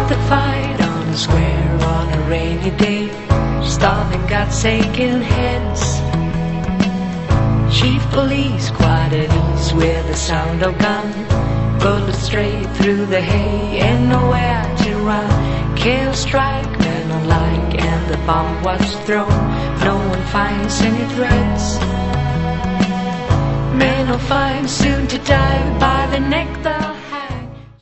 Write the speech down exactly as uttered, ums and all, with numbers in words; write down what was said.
the fight on the square on a rainy day. Starving God-saking heads. Chief police quiet at ease with the sound of gun. Bullets straight through the hay and nowhere to run. Chaos strike, men alike, and the bomb was thrown. No one finds any threads. Men will find soon to die by the nectar.